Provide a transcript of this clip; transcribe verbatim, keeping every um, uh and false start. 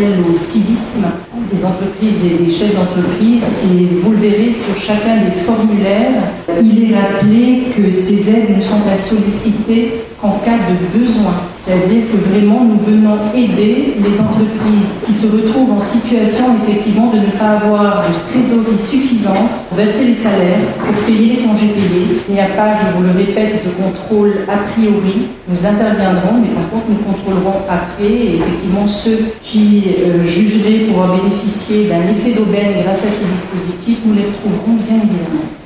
appel au civisme des entreprises et des chefs d'entreprise, et vous le verrez sur chacun des formulaires, il est rappelé que ces aides ne sont à solliciter qu'en cas de besoin. C'est-à-dire que vraiment nous venons aider les entreprises qui se retrouvent en situation effectivement de ne pas avoir de trésorerie suffisante pour verser les salaires, pour payer les congés payés. Il n'y a pas, je vous le répète, de contrôle a priori. Nous interviendrons, mais par contre nous contrôlerons après. Et effectivement, ceux qui euh, jugeraient pouvoir bénéficier d'un effet d'aubaine grâce à ces dispositifs, nous les retrouverons bien évidemment.